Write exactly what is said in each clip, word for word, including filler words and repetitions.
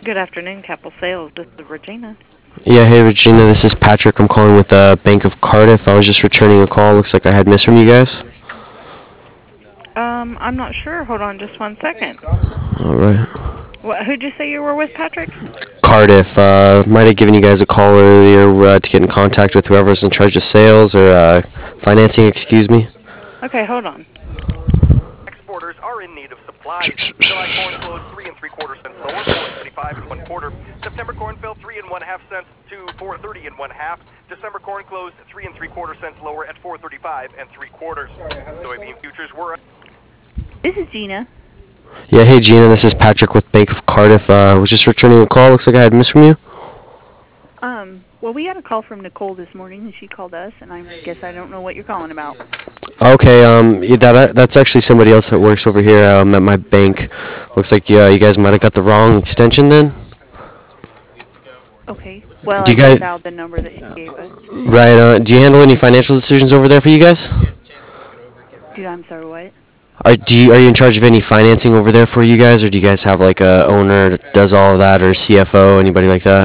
Good afternoon, Capital Sales. This is Regina. Yeah, hey Regina, this is Patrick. I'm calling with the Bank of Cardiff. I was just returning a call. Looks like I had missed from you guys. Um, I'm not sure. Hold on just one second. All right. What, who'd you say you were with, Patrick? Cardiff. Uh, might have given you guys a call earlier uh, to get in contact with whoever's in charge of sales or uh, financing. Excuse me. Okay, hold on. Exporters are in need of supplies. July corn closed three and three quarter cents lower, four seventy-five and one quarter. September corn fell three and one half cents to four thirty and one half. December corn closed three and three quarter cents lower at four thirty-five and three quarters. Soybean futures were. This is Gina. Yeah, hey Gina, this is Patrick with Bank of Cardiff. Uh, I was just returning a call. Looks like I had missed from you. Um, well, we had a call from Nicole this morning, and she called us, and I guess I don't know what you're calling about. Okay, um, yeah, that that's actually somebody else that works over here um, at my bank. Looks like yeah, you guys might have got the wrong extension then. Okay. Well, Do I you guys- dialed the number that she gave us. Right. Uh, do you handle any financial decisions over there for you guys? Dude, I'm sorry, what? Are do you, are you in charge of any financing over there for you guys, or do you guys have like a owner that does all of that, or C F O, anybody like that?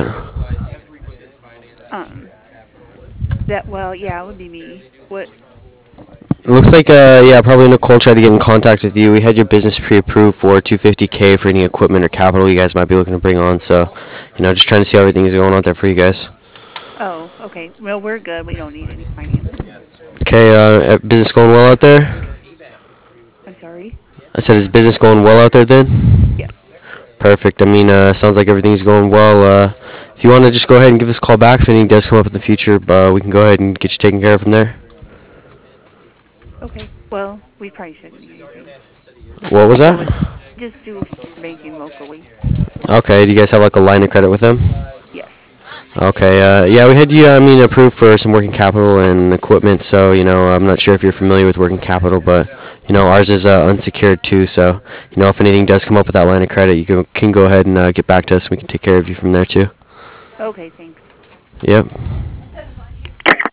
Um, that, well, yeah, it would be me. What? It looks like uh yeah, probably Nicole tried to get in contact with you. We had your business pre-approved for two hundred fifty K for any equipment or capital you guys might be looking to bring on. So, you know, just trying to see how everything's going out there for you guys. Oh, okay. Well, we're good. We don't need any financing. Okay, uh, business going well out there? I'm sorry? I said, is business going well out there then? Yes. Perfect. I mean, uh, sounds like everything's going well. Uh, if you want to just go ahead and give us a call back if anything does come up in the future, uh, we can go ahead and get you taken care of from there. Okay. Well, we probably shouldn't need anything. What was that? Just do banking locally. Okay, do you guys have like a line of credit with them? Yes. Okay, uh, yeah, we had you, I mean, approved for some working capital and equipment, so, you know, I'm not sure if you're familiar with working capital, but, you know, ours is uh, unsecured too, so, you know, if anything does come up with that line of credit, you can, can go ahead and uh, get back to us, and we can take care of you from there too. Okay, thanks. Yep.